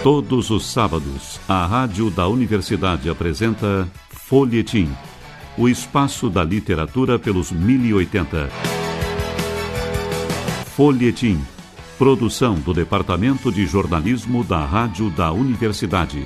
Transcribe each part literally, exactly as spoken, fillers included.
Todos os sábados, a Rádio da Universidade apresenta Folhetim, o espaço da literatura pelos mil e oitenta. Folhetim, produção do Departamento de Jornalismo da Rádio da Universidade.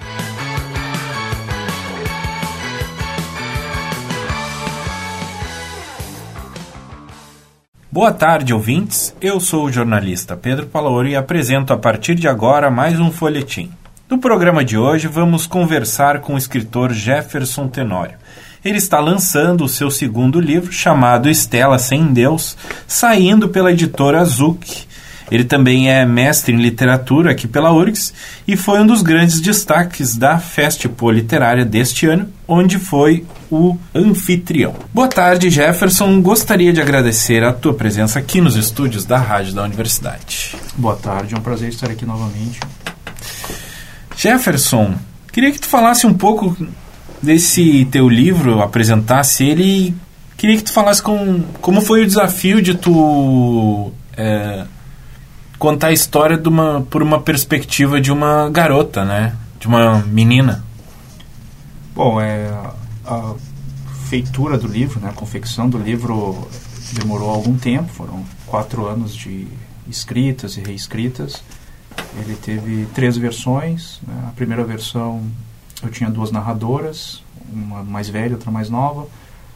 Boa tarde, ouvintes. Eu sou o jornalista Pedro Palaoro e apresento a partir de agora mais um folhetim. No programa de hoje vamos conversar com o escritor Jefferson Tenório. Ele está lançando o seu segundo livro, chamado Estela Sem Deus, saindo pela editora Zuc. Ele também é mestre em literatura aqui pela U R G S e foi um dos grandes destaques da Festipol Literária deste ano, onde foi o anfitrião. Boa tarde, Jefferson. Gostaria de agradecer a tua presença aqui nos estúdios da Rádio da Universidade. Boa tarde, é um prazer estar aqui novamente. Jefferson, queria que tu falasse um pouco desse teu livro, apresentasse ele e queria que tu falasse com, como foi o desafio de tu... É, contar a história de uma, por uma perspectiva de uma garota, né? De uma menina. Bom, é, a feitura do livro, né? A confecção do livro demorou algum tempo, foram quatro anos de escritas e reescritas. Ele teve três versões, né? A primeira versão eu tinha duas narradoras, uma mais velha, outra mais nova,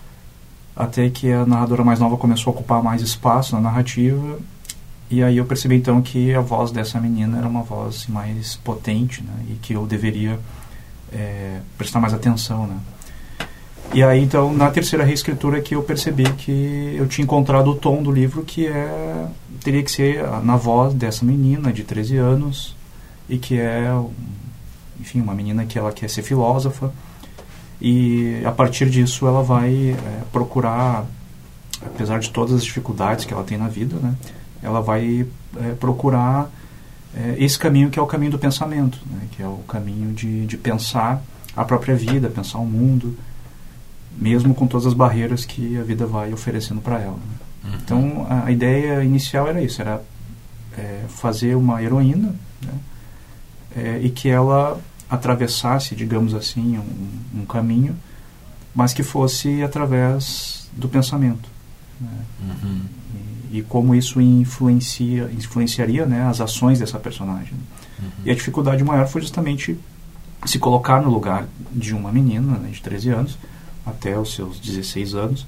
até que a narradora mais nova começou a ocupar mais espaço na narrativa. E aí eu percebi então que a voz dessa menina era uma voz mais potente, né? E que eu deveria é, prestar mais atenção, né? E aí então na terceira reescritura que eu percebi que eu tinha encontrado o tom do livro, que é, teria que ser na voz dessa menina de treze anos, e que é, enfim, uma menina que ela quer ser filósofa, e a partir disso ela vai é, procurar, apesar de todas as dificuldades que ela tem na vida, né? Ela vai é, procurar é, esse caminho que é o caminho do pensamento, né? Que é o caminho de, de pensar a própria vida, pensar o mundo, mesmo com todas as barreiras que a vida vai oferecendo para ela, né? Uhum. Então, a, a ideia inicial era isso, era é, fazer uma heroína, né? É, e que ela atravessasse, digamos assim, um, um caminho, mas que fosse através do pensamento, né? Uhum. E como isso influencia, influenciaria, né, as ações dessa personagem. Uhum. E a dificuldade maior foi justamente se colocar no lugar de uma menina, né, de treze anos, até os seus dezesseis anos,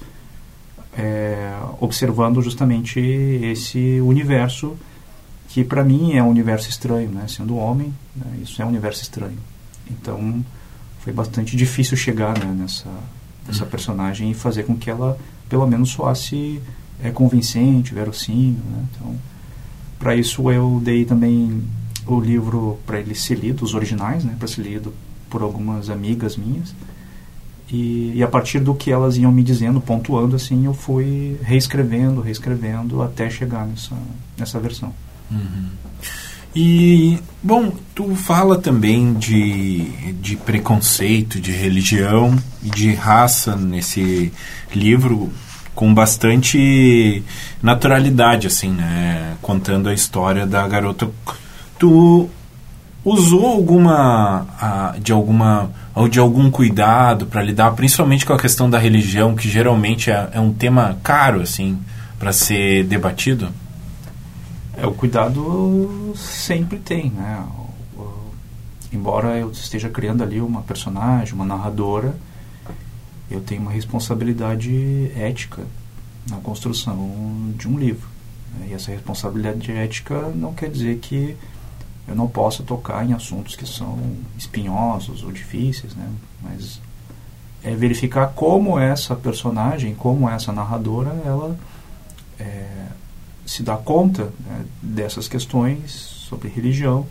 é, observando justamente esse universo que para mim é um universo estranho, né, sendo homem, né, isso é um universo estranho. Então foi bastante difícil chegar, né, nessa, nessa uhum. personagem e fazer com que ela pelo menos soasse é convincente, verossímil, né? Então, para isso eu dei também o livro para ele ser lido, os originais, né? Para ser lido por algumas amigas minhas, e, e a partir do que elas iam me dizendo, pontuando assim, eu fui reescrevendo, reescrevendo até chegar nessa, nessa versão. Uhum. E, bom, tu fala também de, de preconceito, de religião e de raça nesse livro, com bastante naturalidade, assim, né? Contando a história da garota. Tu usou alguma a, de alguma ou de algum cuidado para lidar, principalmente com a questão da religião, que geralmente é, é um tema caro, assim, para ser debatido? É, o cuidado sempre tem, né? O, o, embora eu esteja criando ali uma personagem, uma narradora, eu tenho uma responsabilidade ética na construção de um livro. E essa responsabilidade ética não quer dizer que eu não possa tocar em assuntos que são espinhosos ou difíceis, né? Mas é verificar como essa personagem, como essa narradora, ela é, se dá conta, né, dessas questões sobre religião.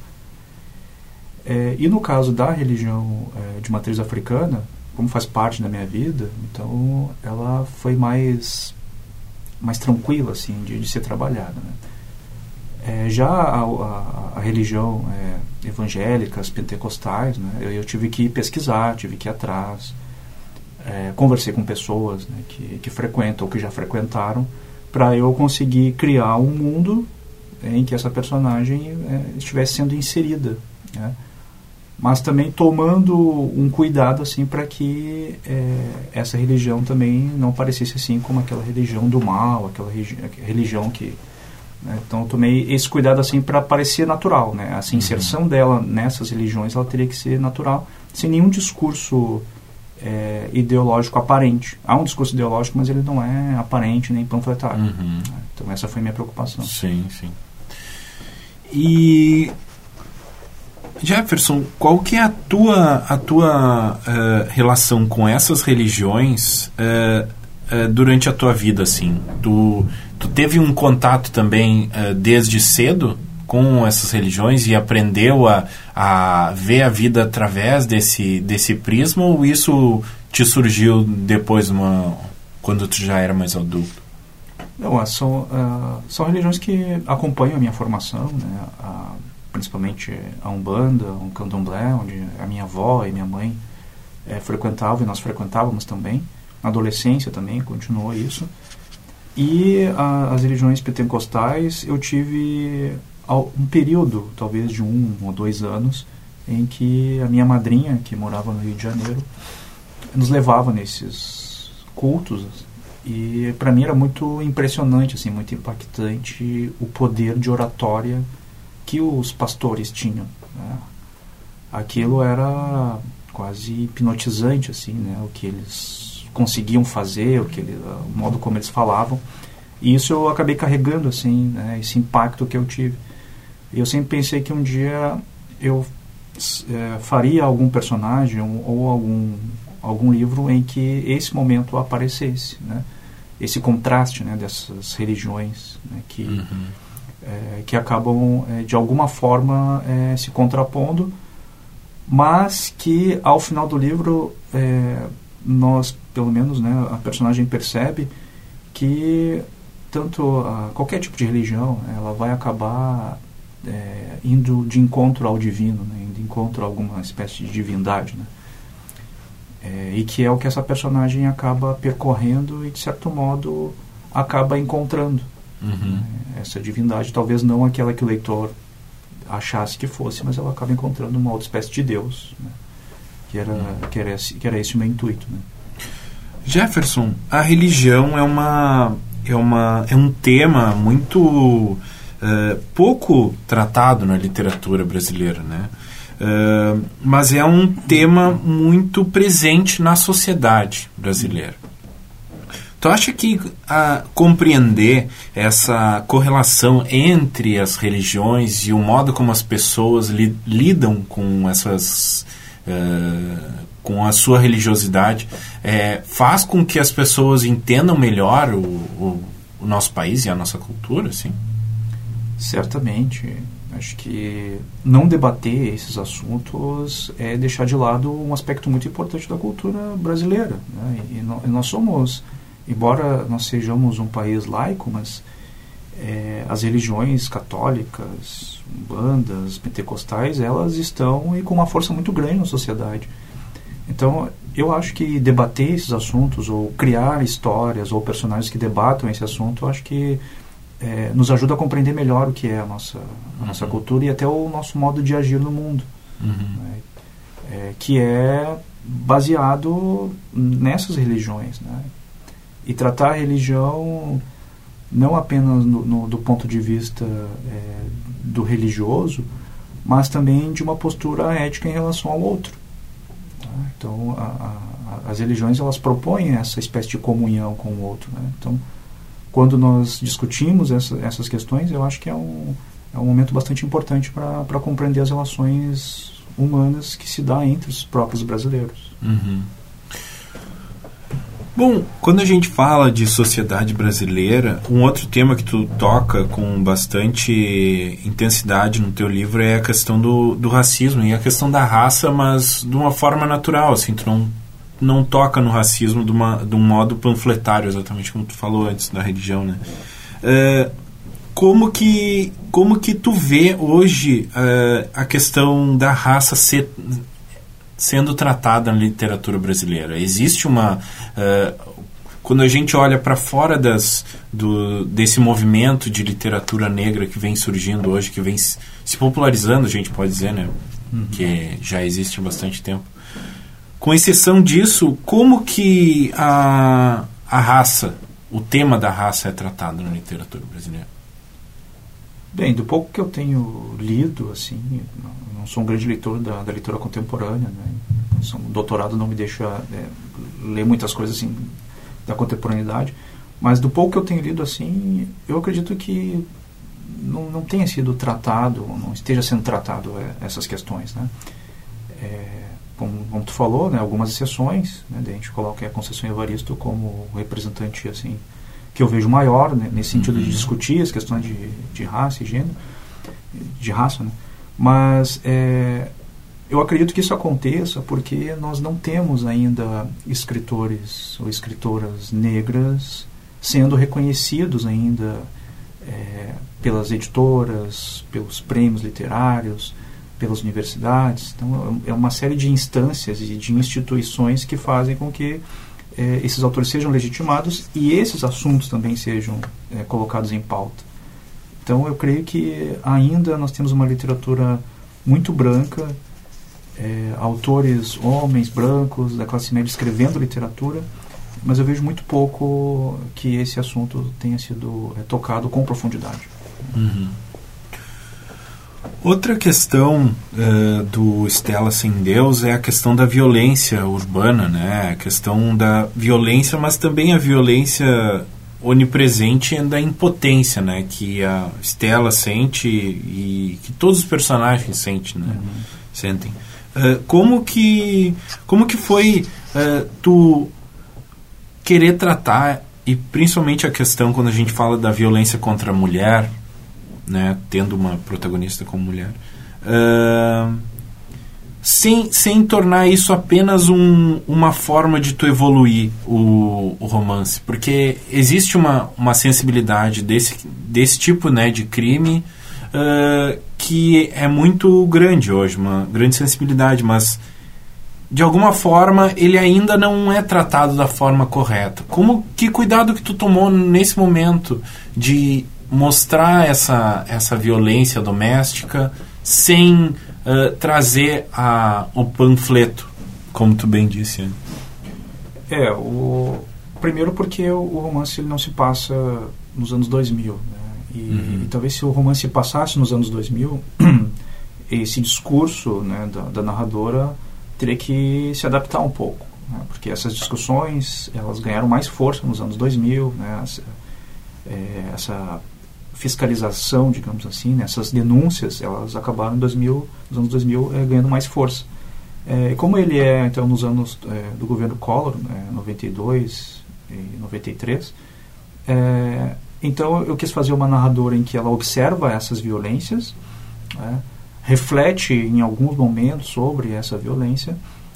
É, e no caso da religião é, de matriz africana, como faz parte da minha vida, então ela foi mais mais tranquila, assim, de, de ser trabalhada, né? É, já a, a, a religião é, evangélica, as pentecostais, né, eu, eu tive que pesquisar, tive que ir atrás, é, conversei com pessoas, né, que, que frequentam ou que já frequentaram, para eu conseguir criar um mundo em que essa personagem é, estivesse sendo inserida, né? mas também tomando um cuidado assim para que é, essa religião também não parecesse assim como aquela religião do mal, aquela regi- religião que, né? Então eu tomei esse cuidado assim para parecer natural, né? Essa inserção uhum. dela nessas religiões, ela teria que ser natural, sem nenhum discurso é, ideológico aparente. Há um discurso ideológico, mas ele não é aparente nem panfletário. Uhum. Então essa foi a minha preocupação. Sim, sim. E Jefferson, qual que é a tua, a tua uh, relação com essas religiões uh, uh, durante a tua vida, assim? Tu, tu teve um contato também uh, desde cedo com essas religiões e aprendeu a, a ver a vida através desse, desse prisma, ou isso te surgiu depois, uma, quando tu já era mais adulto? Não, são, uh, são religiões que acompanham a minha formação, né? A, principalmente a Umbanda, um candomblé, onde a minha avó e minha mãe é, frequentavam, e nós frequentávamos também. Na adolescência também continuou isso. E a, as religiões pentecostais, eu tive um período, talvez de um ou dois anos, em que a minha madrinha, que morava no Rio de Janeiro, nos levava nesses cultos. E para mim era muito impressionante, assim, muito impactante o poder de oratória que os pastores tinham, né? Aquilo era quase hipnotizante, assim, né? O que eles conseguiam fazer, o, que ele, o modo como eles falavam. E isso eu acabei carregando, assim, né? Esse impacto que eu tive. E eu sempre pensei que um dia eu é, faria algum personagem ou algum, algum livro em que esse momento aparecesse, né? Esse contraste, né, dessas religiões, né, que... Uhum. É, que acabam, é, de alguma forma, é, se contrapondo, mas que, ao final do livro, é, nós, pelo menos, né, a personagem percebe que tanto a, qualquer tipo de religião, ela vai acabar é, indo de encontro ao divino, né, indo de encontro a alguma espécie de divindade, né, é, e que é o que essa personagem acaba percorrendo e, de certo modo, acaba encontrando. Uhum. Essa divindade, talvez não aquela que o leitor achasse que fosse, mas ela acaba encontrando uma outra espécie de Deus, né? que, era, uhum. que, era esse, que era esse o meu intuito, né? Jefferson, a religião é, uma, é, uma, é um tema muito uh, pouco tratado na literatura brasileira, né? Uh, mas é um tema muito presente na sociedade brasileira. Tu acha que a, compreender essa correlação entre as religiões e o modo como as pessoas li, lidam com essas uh, com a sua religiosidade é, faz com que as pessoas entendam melhor o, o, o nosso país e a nossa cultura, assim? Certamente. Acho que não debater esses assuntos é deixar de lado um aspecto muito importante da cultura brasileira, né? E, no, e nós somos... Embora nós sejamos um país laico, mas é, as religiões católicas, umbandas, pentecostais, elas estão e com uma força muito grande na sociedade. Então, eu acho que debater esses assuntos, ou criar histórias, ou personagens que debatam esse assunto, eu acho que é, nos ajuda a compreender melhor o que é a nossa, a nossa uhum. cultura e até o nosso modo de agir no mundo, uhum. né? é, que é baseado nessas religiões, né? E tratar a religião não apenas no, no, do ponto de vista é, do religioso, mas também de uma postura ética em relação ao outro. Tá? Então, a, a, as religiões, elas propõem essa espécie de comunhão com o outro, né? Então, quando nós discutimos essa, essas questões, eu acho que é um, é um momento bastante importante para compreender as relações humanas que se dá entre os próprios brasileiros. Uhum. Bom, quando a gente fala de sociedade brasileira, um outro tema que tu toca com bastante intensidade no teu livro é a questão do, do racismo e a questão da raça, mas de uma forma natural, assim, tu não, não toca no racismo de, uma, de um modo panfletário, exatamente como tu falou antes da religião, né? É, como, que, como que tu vê hoje é, a questão da raça ser... sendo tratada na literatura brasileira? Existe uma... Uh, quando a gente olha para fora das, do, desse movimento de literatura negra que vem surgindo hoje, que vem se popularizando, a gente pode dizer, né? uhum. que já existe há bastante tempo. Com exceção disso, como que a, a raça, o tema da raça é tratado na literatura brasileira? Bem, do pouco que eu tenho lido, assim, não sou um grande leitor da, da literatura contemporânea, né? Um doutorado não me deixa é, ler muitas coisas assim da contemporaneidade, mas do pouco que eu tenho lido, assim, eu acredito que não, não tenha sido tratado, não esteja sendo tratado é, essas questões, né? É, como, como tu falou, né, algumas exceções, né, a gente coloca a Conceição Evaristo como representante, assim, que eu vejo maior, né, nesse sentido uhum. de discutir as questões de, de raça e gênero, de raça, né? Mas é, eu acredito que isso aconteça porque nós não temos ainda escritores ou escritoras negras sendo reconhecidos ainda é, pelas editoras, pelos prêmios literários, pelas universidades. Então é uma série de instâncias e de instituições que fazem com que é, esses autores sejam legitimados e esses assuntos também sejam é, colocados em pauta. Então eu creio que ainda nós temos uma literatura muito branca, é, autores, homens, brancos, da classe média escrevendo literatura, mas eu vejo muito pouco que esse assunto tenha sido é, tocado com profundidade. Uhum. Outra questão uh, do Estela Sem Deus é a questão da violência urbana, né? A questão da violência, mas também a violência onipresente e da impotência, né? Que a Estela sente e que todos os personagens sentem, né? Uhum. Sentem. Uh, como que como que foi uh, tu querer tratar, e principalmente a questão quando a gente fala da violência contra a mulher, né, tendo uma protagonista como mulher, uh, sem, sem tornar isso apenas um, uma forma de tu evoluir o, o romance, porque existe uma, uma sensibilidade desse, desse tipo, né, de crime uh, que é muito grande hoje, uma grande sensibilidade, mas de alguma forma ele ainda não é tratado da forma correta. Como, que cuidado que tu tomou nesse momento de mostrar essa, essa violência doméstica sem uh, trazer a, o panfleto, como tu bem disse? É, o, primeiro porque o, o romance ele não se passa nos anos dois mil, né? E, uhum. e talvez se o romance passasse nos anos dois mil, esse discurso, né, da, da narradora teria que se adaptar um pouco, né? Porque essas discussões elas ganharam mais força nos anos dois mil, né? Essa, é, essa fiscalização, digamos assim, né? Essas denúncias, elas acabaram em dois mil, nos anos dois mil é, ganhando mais força. É, como ele é, então, nos anos é, do governo Collor, né, noventa e dois e noventa e três, é, então eu quis fazer uma narradora em que ela observa essas violências, né, reflete em alguns momentos sobre essa violência,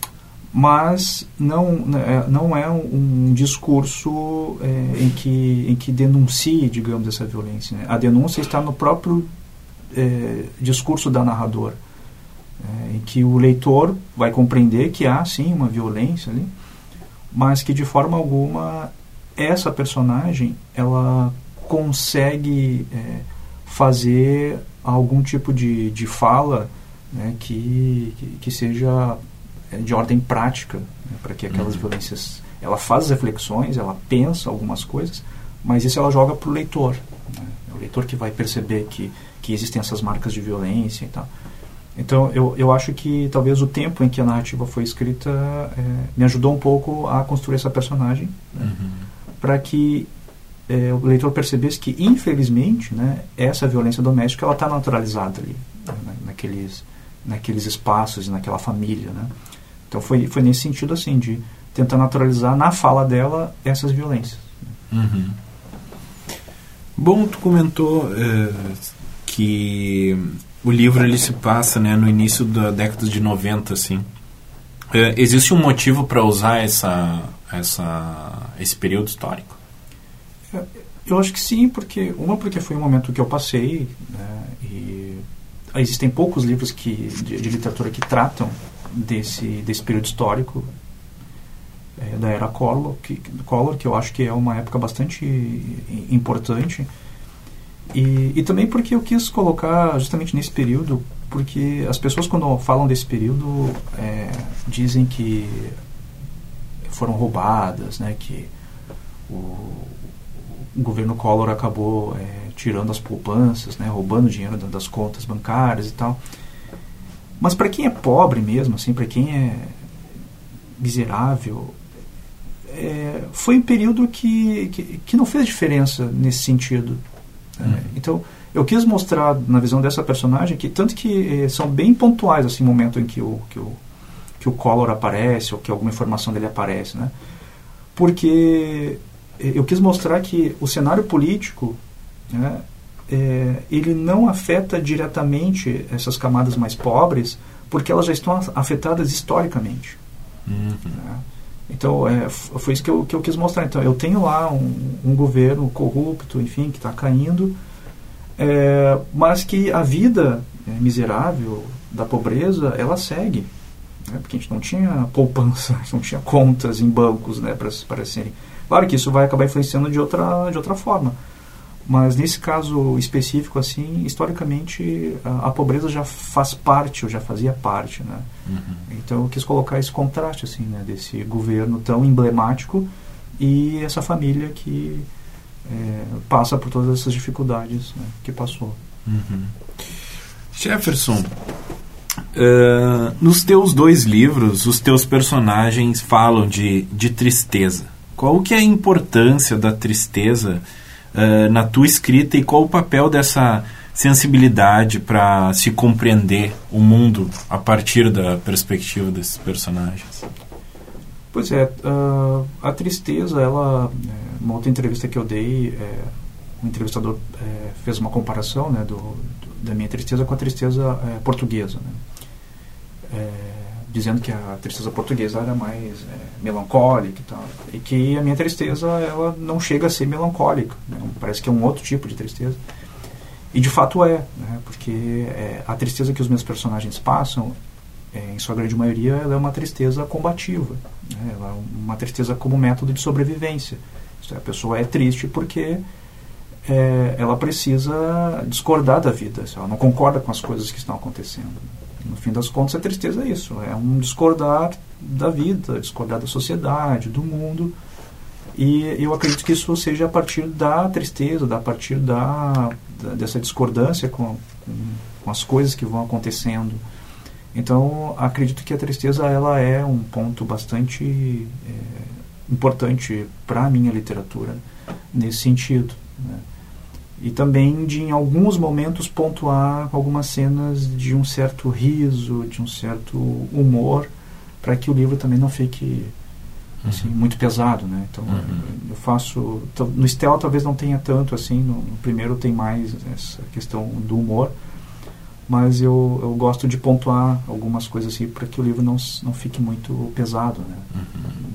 mas não, não é um, um discurso é, em, que, em que denuncie, digamos, essa violência, né? A denúncia está no próprio é, discurso da narradora, é, em que o leitor vai compreender que há, sim, uma violência ali, mas que, de forma alguma, essa personagem, ela consegue é, fazer algum tipo de, de fala, né, que, que, que seja de ordem prática, né, para que aquelas uhum. violências... Ela faz reflexões, ela pensa algumas coisas, mas isso ela joga para o leitor, né? É o leitor que vai perceber que, que existem essas marcas de violência e tal. Então, eu, eu acho que talvez o tempo em que a narrativa foi escrita é, me ajudou um pouco a construir essa personagem, né, uhum. para que é, o leitor percebesse que, infelizmente, né, essa violência doméstica ela está naturalizada ali, né, naqueles, naqueles espaços e naquela família, né? Então foi, foi nesse sentido, assim, de tentar naturalizar na fala dela essas violências. Uhum. Bom, tu comentou é, que o livro ele se passa, né, no início da década de noventa, assim. É, existe um motivo para usar essa, essa, esse período histórico? É, eu acho que sim, porque uma porque foi um momento que eu passei, né, e existem poucos livros que, de, de literatura que tratam desse, desse período histórico é, da era Collor que, Collor, que eu acho que é uma época bastante importante, e, e também porque eu quis colocar justamente nesse período porque as pessoas, quando falam desse período, é, dizem que foram roubadas, né, que o, o governo Collor acabou é, tirando as poupanças, né, roubando dinheiro das contas bancárias e tal. Mas para quem é pobre mesmo, assim, para quem é miserável, é, foi um período que, que, que não fez diferença nesse sentido. Uhum. Né? Então, eu quis mostrar na visão dessa personagem que, tanto que eh, são bem pontuais, assim, o momento em que o, que, o, que o Collor aparece, ou que alguma informação dele aparece, né? Porque eu quis mostrar que o cenário político, né, é, ele não afeta diretamente essas camadas mais pobres, porque elas já estão afetadas historicamente. Uhum. Né? Então, é, foi isso que eu, que eu quis mostrar. Então, eu tenho lá um, um governo corrupto, enfim, que está caindo, é, mas que a vida é, miserável da pobreza, ela segue. Né? Porque a gente não tinha poupança, não tinha contas em bancos, né, para serem... Claro que isso vai acabar influenciando de outra, de outra forma. Mas nesse caso específico, assim, historicamente, a, a pobreza já faz parte, ou já fazia parte, né? Uhum. Então eu quis colocar esse contraste, assim, né, desse governo tão emblemático e essa família que é, passa por todas essas dificuldades, né, que passou. Uhum. Jefferson, uh, nos teus dois livros, os teus personagens falam de, de tristeza. Qual que é a importância da tristeza uh, na tua escrita e qual o papel dessa sensibilidade para se compreender o mundo a partir da perspectiva desses personagens? Pois é, uh, a tristeza, ela, uma outra entrevista que eu dei, é, um entrevistador é, fez uma comparação, né, do, do, da minha tristeza com a tristeza é, portuguesa, né? É, dizendo que a tristeza portuguesa era mais é, melancólica e tal, e que a minha tristeza, ela não chega a ser melancólica, né? Parece que é um outro tipo de tristeza, e de fato é, né? Porque é, a tristeza que os meus personagens passam, é, em sua grande maioria, ela é uma tristeza combativa, né? Ela é uma tristeza como método de sobrevivência. Isso é, a pessoa é triste porque é, ela precisa discordar da vida, ela não concorda com as coisas que estão acontecendo. No fim das contas, a tristeza é isso, é um discordar da vida, discordar da sociedade, do mundo, e eu acredito que isso seja a partir da tristeza, a partir da, da, dessa discordância com, com, com as coisas que vão acontecendo. Então, acredito que a tristeza, ela é um ponto bastante é, importante para a minha literatura, nesse sentido, né? E também de, em alguns momentos, pontuar algumas cenas de um certo riso, de um certo humor, para que o livro também não fique assim, uhum. muito pesado, né? Então, uhum. eu faço... No Estel talvez não tenha tanto, assim, no, no primeiro tem mais essa questão do humor, mas eu, eu gosto de pontuar algumas coisas assim, para que o livro não, não fique muito pesado, né? Uhum.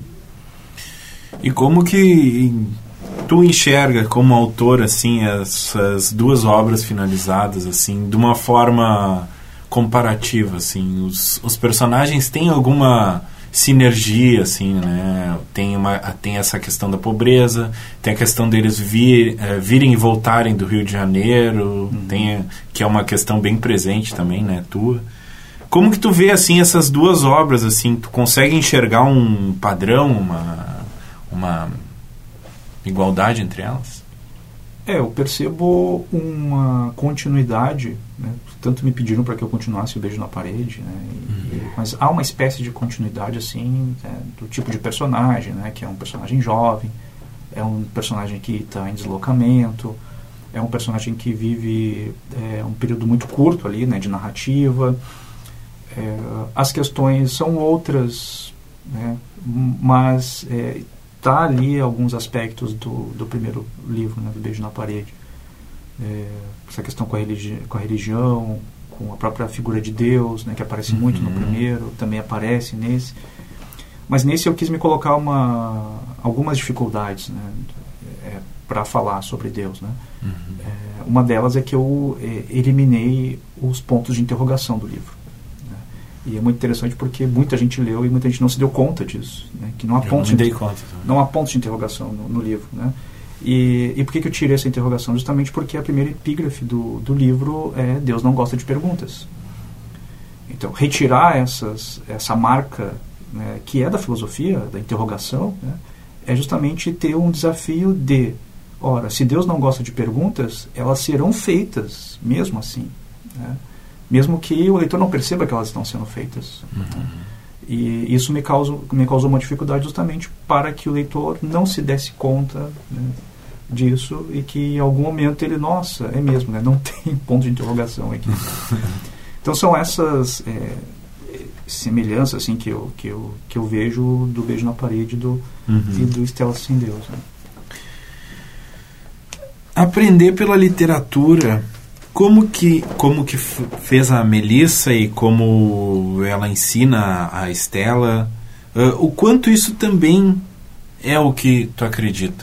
E como que... tu enxerga como autor assim essas duas obras finalizadas assim de uma forma comparativa, assim, os, os personagens têm alguma sinergia, assim, né? Tem uma, tem essa questão da pobreza, tem a questão deles vir, é, virem e voltarem do Rio de Janeiro, uhum. tem, que é uma questão bem presente também, né, tua. Como que tu vê assim essas duas obras, assim, tu consegue enxergar um padrão, uma uma igualdade entre elas? É, eu percebo uma continuidade, né? Tanto me pediram para que eu continuasse o Beijo na Parede, né? E, uhum. e, mas há uma espécie de continuidade, assim, é, do tipo de personagem, né? Que é um personagem jovem, é um personagem que está em deslocamento, é um personagem que vive é, um período muito curto ali, né? De narrativa. É, as questões são outras, né? Mas... É, tá ali alguns aspectos do, do primeiro livro, né, do Beijo na Parede. É, essa questão com a, religi- com a religião, com a própria figura de Deus, né, que aparece uhum. muito no primeiro, também aparece nesse. Mas nesse eu quis me colocar uma, algumas dificuldades, né, é, para falar sobre Deus. Né. Uhum. É, uma delas é que eu é, eliminei os pontos de interrogação do livro. E é muito interessante porque muita gente leu e muita gente não se deu conta disso, né? Que não há pontos de, conta, não há pontos de interrogação no, no livro, né? E, e por que, que eu tirei essa interrogação? Justamente porque a primeira epígrafe do, do livro é Deus não gosta de perguntas. Então, retirar essas, essa marca, né, que é da filosofia, da interrogação, né, é justamente ter um desafio de, ora, se Deus não gosta de perguntas, elas serão feitas mesmo assim, né, mesmo que o leitor não perceba que elas estão sendo feitas. Uhum. Né, e isso me causou, me causou uma dificuldade justamente para que o leitor não se desse conta, né, disso, e que em algum momento ele, nossa, é mesmo, né, não tem ponto de interrogação aqui. Então são essas é, semelhanças assim, que, eu, que, eu, que eu vejo do Beijo na Parede do, uhum. e do Estela Sem Deus. Né? Aprender pela literatura, como que, como que fez a Melissa e como ela ensina a Estela, uh, o quanto isso também é o que tu acredita?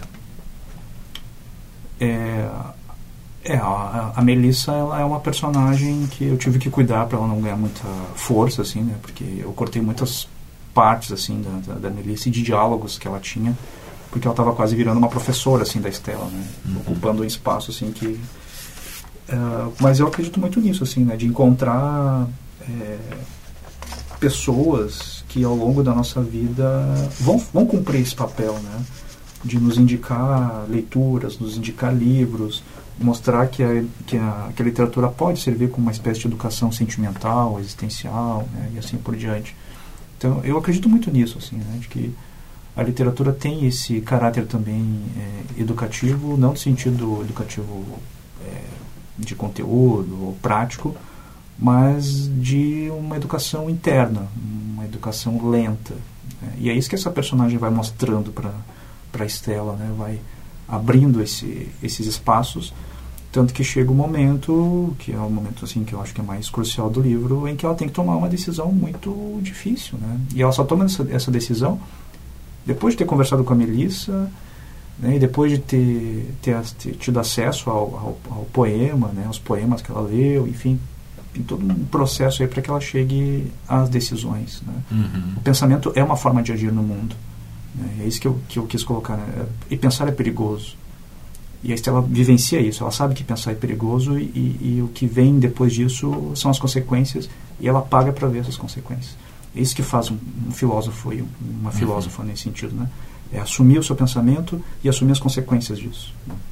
É... É, a, a Melissa, ela é uma personagem que eu tive que cuidar para ela não ganhar muita força, assim, né? Porque eu cortei muitas partes, assim, da, da, da Melissa e de diálogos que ela tinha, porque ela estava quase virando uma professora, assim, da Estela, né? Uhum. Ocupando um espaço, assim, que... Uh, mas eu acredito muito nisso, assim, né? De encontrar é, pessoas que ao longo da nossa vida vão, vão cumprir esse papel, né? De nos indicar leituras, nos indicar livros, mostrar que a, que, a, que a literatura pode servir como uma espécie de educação sentimental, existencial, né, e assim por diante. Então, eu acredito muito nisso, assim, né, de que a literatura tem esse caráter também é, educativo, não no sentido educativo é, de conteúdo ou prático, mas de uma educação interna, uma educação lenta. Né, e é isso que essa personagem vai mostrando para para a Estela, né, vai abrindo esse, esses espaços, tanto que chega o momento, que é o momento assim, que eu acho que é mais crucial do livro, em que ela tem que tomar uma decisão muito difícil, né? E ela só toma essa, essa decisão depois de ter conversado com a Melissa, né, e depois de ter, ter, ter tido acesso ao, ao, ao poema, né, aos poemas que ela leu, enfim, tem todo um processo aí para que ela chegue às decisões, né? Uhum. O pensamento é uma forma de agir no mundo. É isso que eu, que eu quis colocar, né? E pensar é perigoso. E a Estela vivencia isso. Ela sabe que pensar é perigoso e, e, e o que vem depois disso são as consequências, e ela paga para ver essas consequências. É isso que faz um, um filósofo e uma filósofa, uhum. nesse sentido, né? É assumir o seu pensamento e assumir as consequências disso.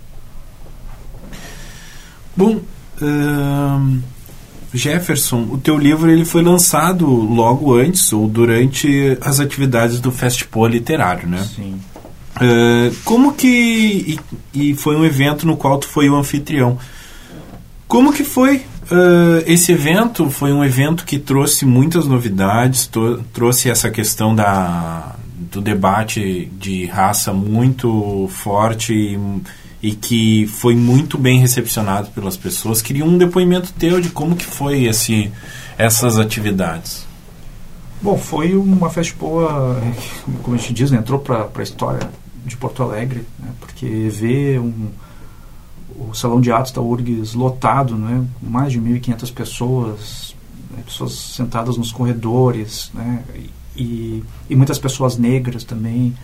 Bom, hum... Jefferson, o teu livro ele foi lançado logo antes ou durante as atividades do Festival Literário, né? Sim. Uh, como que... E, e foi um evento no qual tu foi o anfitrião. Como que foi uh, esse evento? Foi um evento que trouxe muitas novidades, to, trouxe essa questão da, do debate de raça muito forte e, e que foi muito bem recepcionado pelas pessoas. Queria um depoimento teu de como que foi esse, essas atividades. Bom, foi uma festa boa, como a gente diz, né, entrou para a história de Porto Alegre, né, porque ver um, o Salão de Atos da U R G S lotado, né, mais de mil e quinhentas pessoas, né, pessoas sentadas nos corredores, né, e, e muitas pessoas negras também.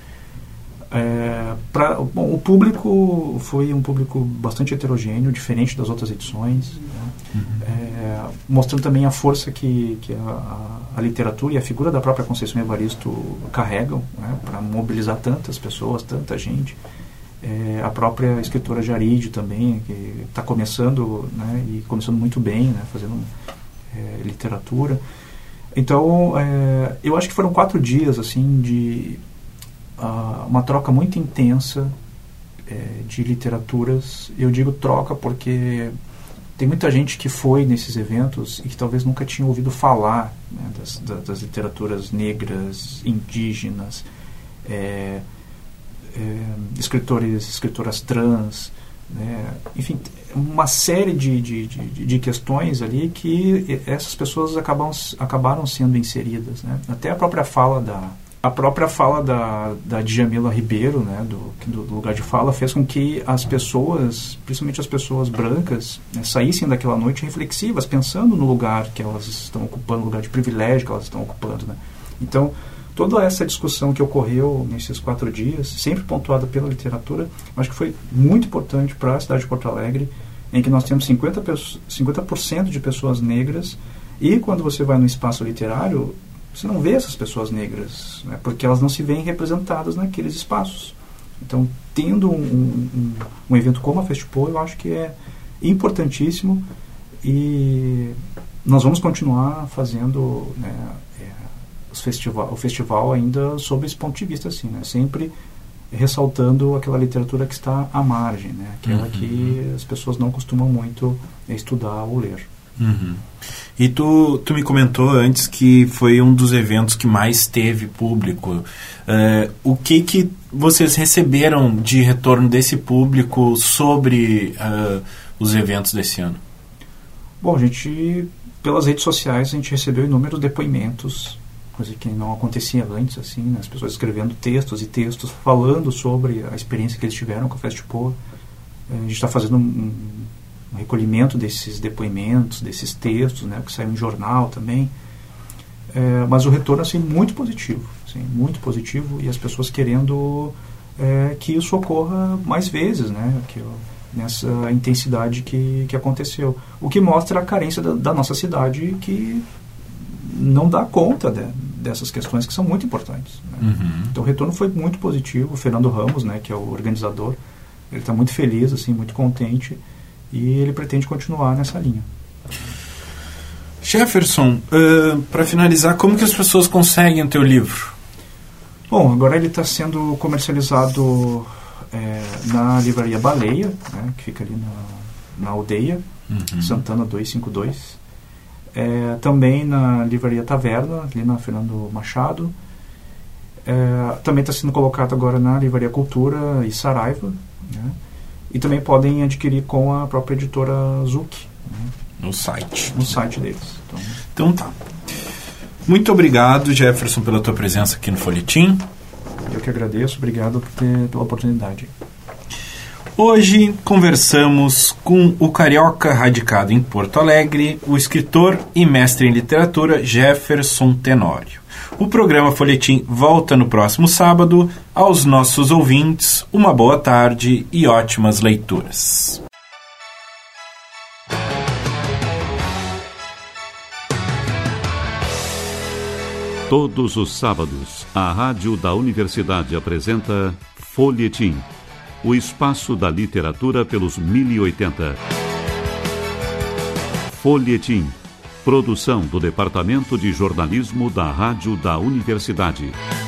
É, pra, bom, o público foi um público bastante heterogêneo, diferente das outras edições, né? Uhum. É, mostrando também a força que, que a, a literatura e a figura da própria Conceição Evaristo carregam, né, para mobilizar tantas pessoas, tanta gente. É, a própria escritora Jaride também, que está começando, né, e começando muito bem, né, fazendo é, literatura. Então, é, eu acho que foram quatro dias assim de Uh, uma troca muito intensa é, de literaturas. Eu digo troca porque tem muita gente que foi nesses eventos e que talvez nunca tinha ouvido falar, né, das, das, das literaturas negras, indígenas, é, é, escritores, escritoras trans, né, enfim, uma série de, de, de, de questões ali que essas pessoas acabam, acabaram sendo inseridas, né? Até a própria fala da A própria fala da, da Djamila Ribeiro, né, do, do lugar de fala, fez com que as pessoas, principalmente as pessoas brancas, né, saíssem daquela noite reflexivas, pensando no lugar que elas estão ocupando, o lugar de privilégio que elas estão ocupando, né. Então, toda essa discussão que ocorreu nesses quatro dias, sempre pontuada pela literatura, acho que foi muito importante para a cidade de Porto Alegre, em que nós temos cinquenta por cento de pessoas negras E quando você vai no espaço literário, você não vê essas pessoas negras, né, porque elas não se veem representadas naqueles espaços. Então, tendo um, um, um evento como a Festipo, eu acho que é importantíssimo, e nós vamos continuar fazendo, né, é, os festival, o festival ainda sob esse ponto de vista, assim, né, sempre ressaltando aquela literatura que está à margem, né, aquela uhum. que as pessoas não costumam muito estudar ou ler. Uhum. E tu, tu me comentou antes que foi um dos eventos que mais teve público. Uh, o que que vocês receberam de retorno desse público sobre uh, os eventos desse ano? Bom, a gente, pelas redes sociais, a gente recebeu inúmeros depoimentos, coisa que não acontecia antes, assim, né? As pessoas escrevendo textos e textos falando sobre a experiência que eles tiveram com a Festipo. A gente está fazendo um, um recolhimento desses depoimentos, desses textos, né, que saiu em jornal também. É, mas o retorno, assim, muito positivo, assim, muito positivo, e as pessoas querendo é, que isso ocorra mais vezes, né, que, nessa intensidade que, que aconteceu. O que mostra a carência da, da nossa cidade, que não dá conta de, dessas questões que são muito importantes, né? Uhum. Então o retorno foi muito positivo. O Fernando Ramos, né, que é o organizador, ele está muito feliz, assim, muito contente, e ele pretende continuar nessa linha. Jefferson, uh, para finalizar, como que as pessoas conseguem o teu livro? Bom, agora ele está sendo comercializado é, na livraria Baleia, né, que fica ali na, na Aldeia, uhum. Santana duzentos e cinquenta e dois. É, também na livraria Taverna, ali na Fernando Machado. É, também está sendo colocado agora na livraria Cultura e Saraiva, né? E também podem adquirir com a própria editora Zuc, né? No site. No site deles. Então, então tá. Muito obrigado, Jefferson, pela tua presença aqui no Folhetim. Eu que agradeço, obrigado por ter, pela oportunidade. Hoje conversamos com o carioca radicado em Porto Alegre, o escritor e mestre em literatura Jefferson Tenório. O programa Folhetim volta no próximo sábado. Aos nossos ouvintes, uma boa tarde e ótimas leituras. Todos os sábados, a Rádio da Universidade apresenta Folhetim, o espaço da literatura pelos mil e oitenta. Folhetim, produção do Departamento de Jornalismo da Rádio da Universidade.